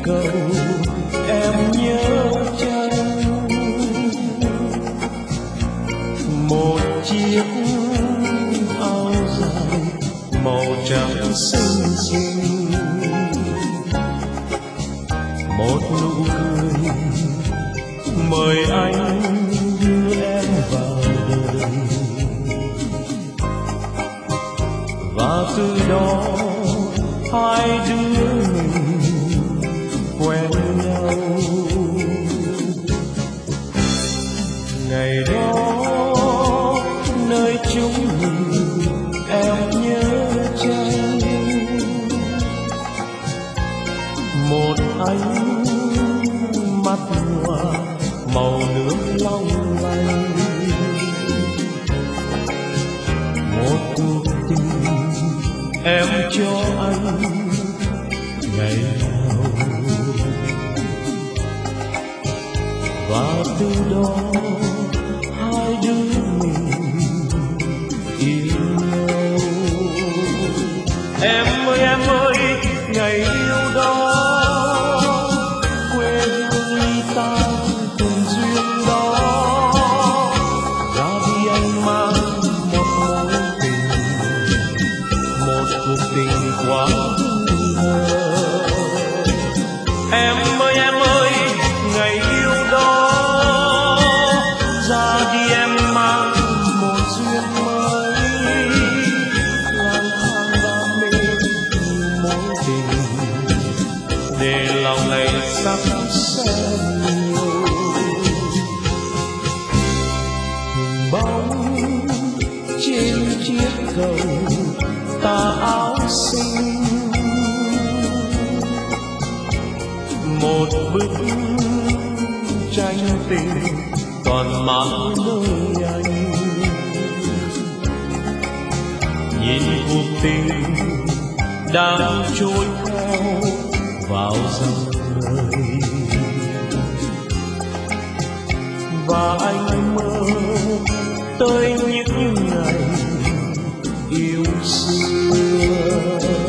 cầu em nhớ chăng một chiếc áo dài màu trắng xinh xinh, một nụ cười mời anh đưa em vào đời, và từ đó hai đứa mình quen nhau. Ngày đó nơi chúng mình em nhớ chăng một ánh mắt hoa màu nước long lanh, một cuộc tình em cho anh ngày nào, và từ đó hai đứa mình yêu nhau. Em ơi ngày yêu đó quê hương ly tan tình duyên đó, ra đi anh mang một mối tình, một cuộc tình quá ngờ. Em ơi ngày yêu đó ra đi em mang một duyên mới, lang thang đam mê mối tình để lòng này sắp sẽ nhiều. Bóng trên chiếc cầu tà áo xinh, một bức tranh tình còn mãi nơi anh, nhìn cuộc tình đang trôi theo vào dòng đời, và anh mơ tới những ngày yêu xưa.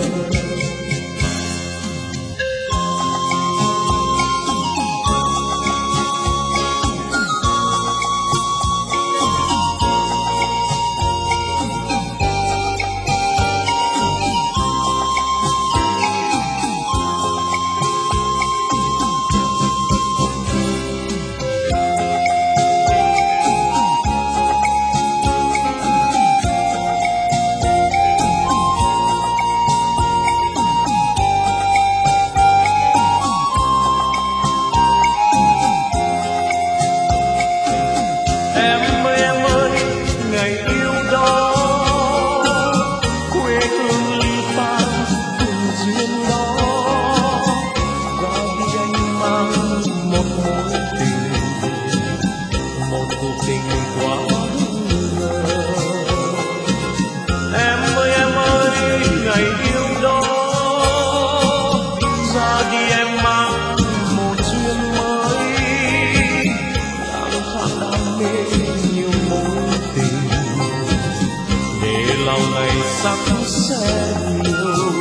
Lòng này sắp sẽ nhiều.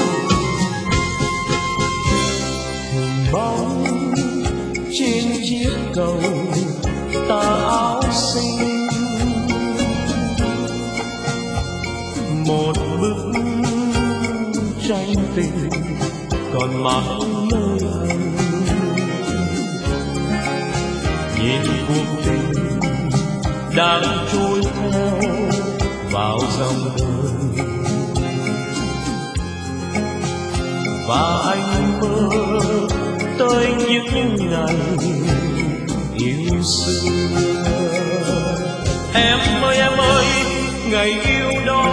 Bóng trên chiếc cầu tà áo xinh, một bức tranh tình còn mãi nơi anh, nhìn cuộc tình đang trôi theo vào dòng đời, và anh mơ tới những ngày yêu xưa. Em ơi ngày yêu đó